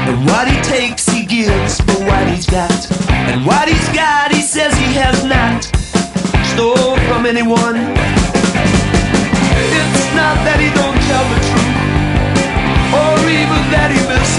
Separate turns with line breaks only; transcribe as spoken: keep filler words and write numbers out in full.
And what he takes he gives for what he's got. And what he's got he says he has not stole from anyone. It's not that he don't tell the truth, or even that he misses